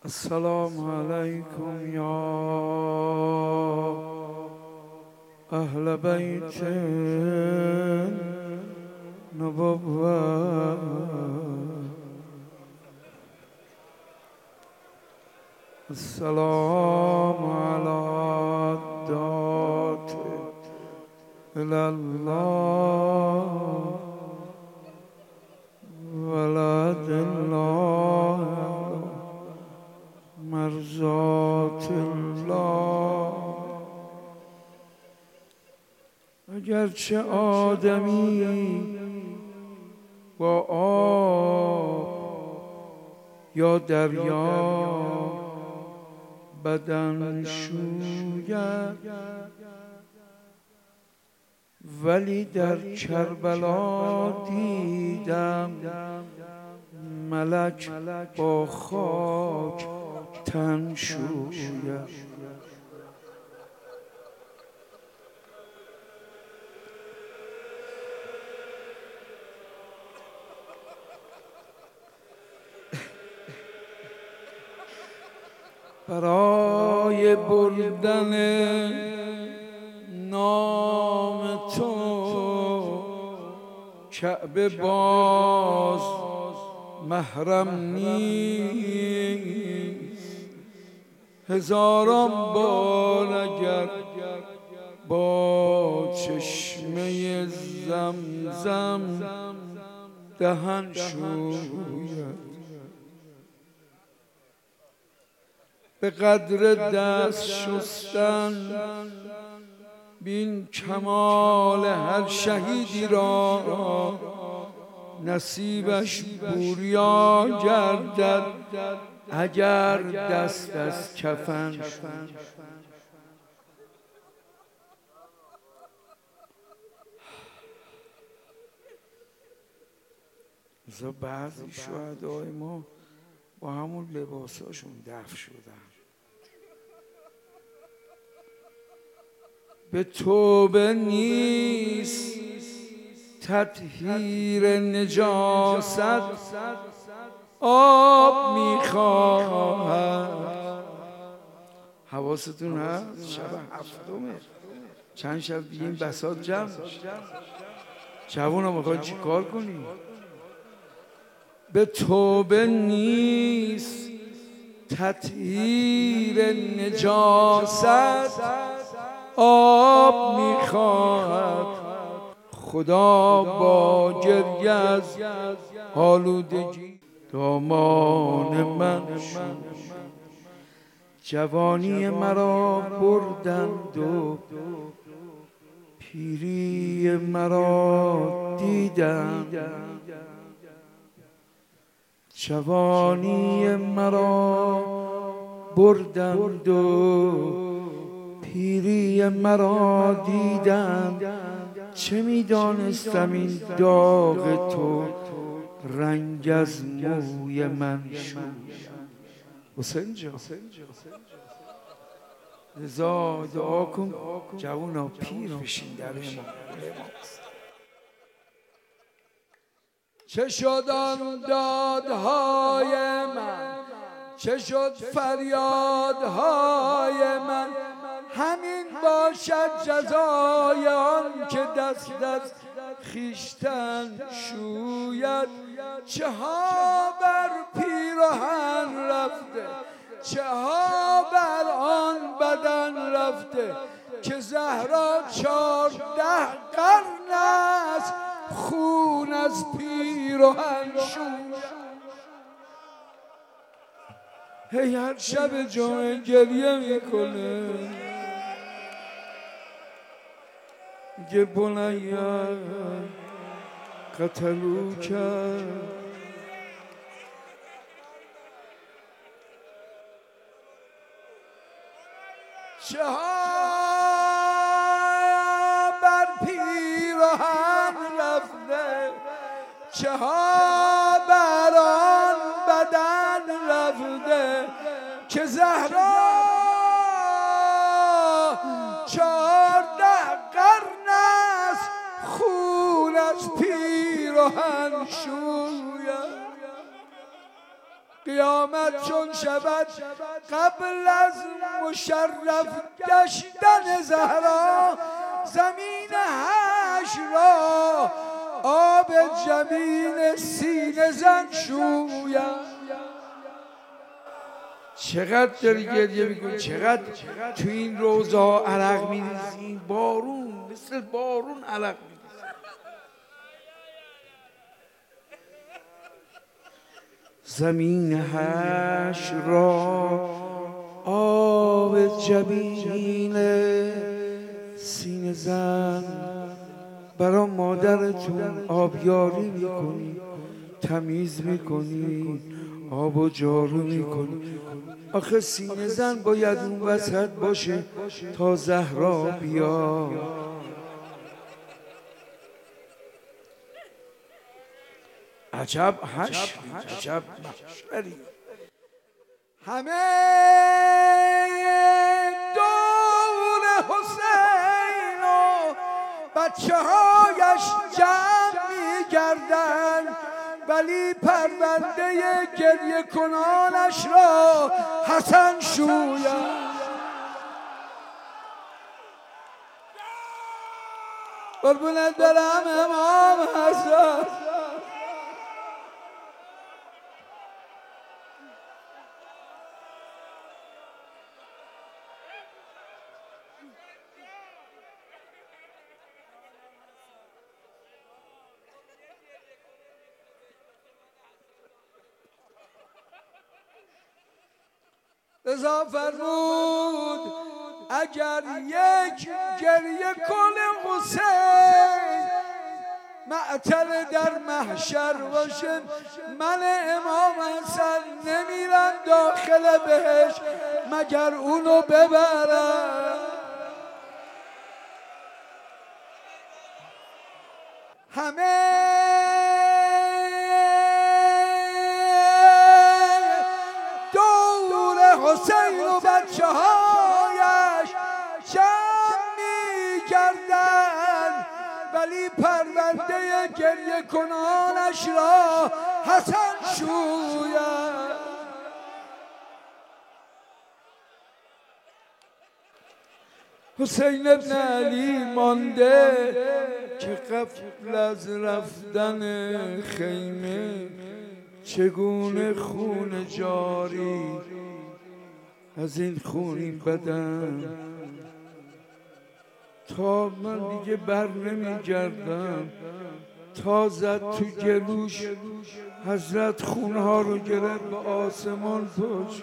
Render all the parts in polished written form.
السلام عليكم يا أهل بيت النبوة. السلام على الدعاة إلى الله ولد الله مرضات الله. اگرچه آدمی با آب یا دریا بدن شوید، ولی در کربلا دیدم ملک با خاک تن شوید. برای بردن نام تو کعبه باز محرم نیست. هزاران بار اگر با چشمه زمزم دهن شوید، به قدر دست شستن بین کمال هر شهیدی را نصیبش بوریا گردد اگر دست از کفن شود. بعضی شهدای ما با همون لباساشون دفن شدن. به توبه نیست تطهیر نجاست، آب میخواهد. حواستون هست؟ شب هفتمه، چند شب دیگه این بساط جمع. جوونا میخواد چی کار کنی؟ به توبه نیست تطهیر نجاست، آب میخواهد. خدا با گریه از آلودگی دامان من شد. جوانی مرا بردند و پیری مرا دیدند. جوانی مرا بردند و پیری مرا دیدند. چه میدانستم این داغ تو رنگ از موی من شد. حسین جان رضا دعا کن جوونا پیر بشین در امام. چه شد آن دادهای من، چه شد فریادهای من، همین باشد جزای آن که دست از خویشتن شوید. چه ها بر پیراهن رفته، چه ها بر آن بدن رفته، که زهرا 14 قرن است خون از پیراهن شوید. هی هر شب جمعه گریه میکنه، میگه بنیا قتلو کرد. چه ها بر پیراهن رفته، چه ها بر آن بدن رفته، که زهرا 14 قرن است خون از پیراهن شوید. قیامت چون شود قبل از مشرف گشتن زهرا زمین حشر را آب جبین سینه زن شوید. چقدر داری گریه میکنی، چقدر تو این روزه ها عرق میریزی، بارون مثل بارون عرق میریزی. زمین حشر را آب جبین سینه زن برا مادرتون آبیاری میکنی، تمیز میکنی، آب و جارو میکنی. آخه سینه زن باید اون وسط باشه تا زهرا بیا. عجب حشری، عجب محشری. همه دور حسین و بچه هایش جمع میگردن، ولی پرونده گریه کنانش را حسن شوید. قربونت برم امام حسن. رضا فرمود اگر یک گریه کن حسین معطل در محشر باشه، من امام حسن نمیرم داخل بهشت مگر اونو ببرم. همه حسین و بچه هایش جمع میگردن، ولی پرونده گریه کنانش را حسن شوید. حسین ابن علی مانده که قبل از رفتن خیمه چگونه خون جاری از این خونین بدن تا من دیگه بر نمیگردم. تا زد تو گلوش حضرت خونها رو گرفت به آسمان پاچ.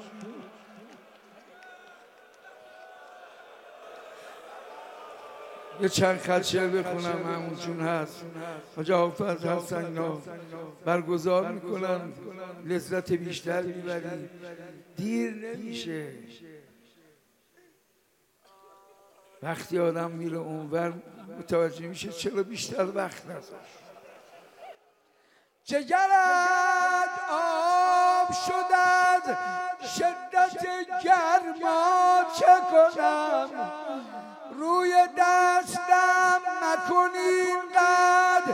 یه چند خط شعر بخونم همون چون هست. حاج حافظ حسن اینا برگزار میکنن، لذت بیشتر میبری، دیر نمیشه. وقتی آدم میره اونور متوجه میشه چرا بیشتر وقت نذاشت. جگرت آب شد از شدت گرما چه کنم، روی دستم مکن اینقدر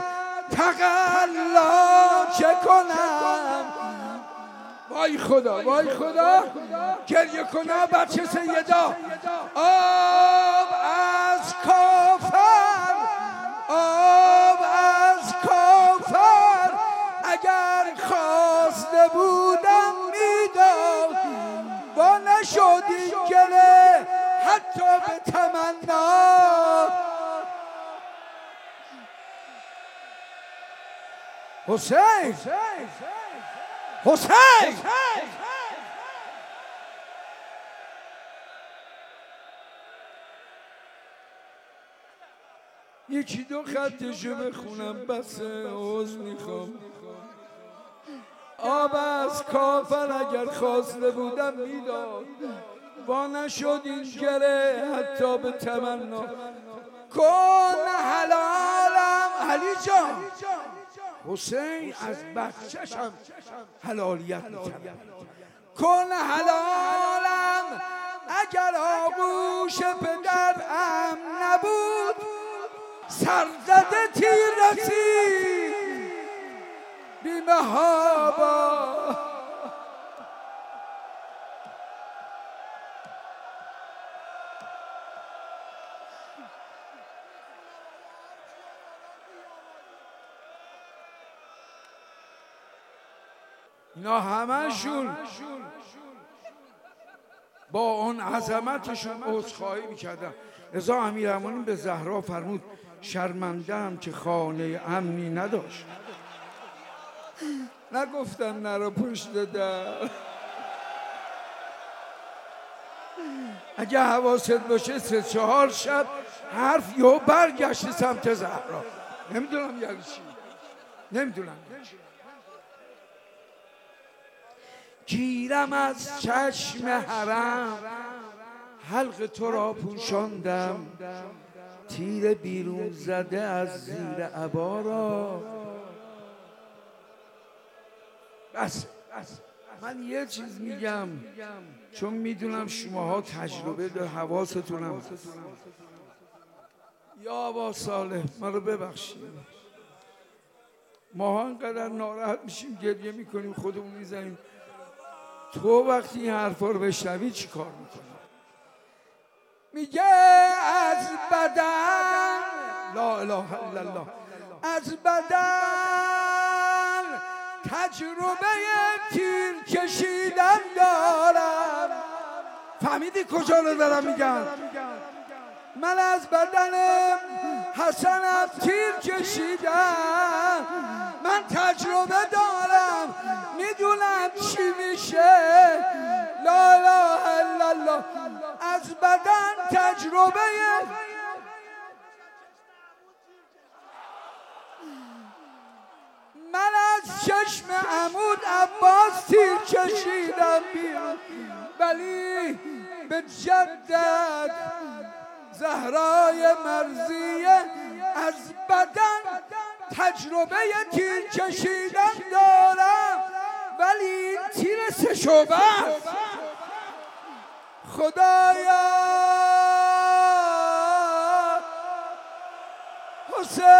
تقلا چه کنم. وای خدا وای خدا گریه کنه بچه سیدا. آب از کافر، آب از کافر اگر خواسته بودم میداد، با نشد این گله حتی به تمنا. حسین حسین یکی دو خطشو بخونم بس عذر میخوام. آب از کافر اگر خواسته بودم میداد، با نشد این گره حتی به تمنا. کن حلالم علی جان، حسین از بچه‌شم حلالیت می‌طلبه. کن حلالم اگر آغوش پدرم نبود، سرزده تیر رسید بی محابا. اینا همشون با اون عظمتشون عذرخواهی میکردن. رضا امیرالمومنین به زهرا فرمود شرمنده‌ام که خانه امنی نداشت. نگفتم نرو پشت در. اگه حواست باشه 3-4 شب حرف یهو برگشت سمت زهرا. نمیدونم یعنی چی، نمیدونم. گیرم از چشم حرم حلق تو را پوشاندم، تیر بیرون زده از زیر عبا را. بس من یه چیز میگم چون میدونم شماها تجربه داره، حواستونم هست. یا آبا صالح ما رو ببخشید، ما انقدر ناراحت میشیم گریه میکنیم خودمون میزنیم، تو وقتی این حرفا رو بشنوی چی کار میکنی؟ میگه از بدن، لا اله الا الله، از بدن تجربه تیر کشیدن دارم. فهمیدی کجا رو دارم میگم؟ من از بدن حسنم تیر کشیدم، من تجربه دارم، میدونم چی میشه. لا اله الا الله. از بدن تجربه من از چشم عمود عباس تیر کشیدم بیرون، ولی به جدت زهرای مرضیه از بدن تجربه تیر کشیدن دارم، ولی این تیر 3 شعبه است. خدایا حسین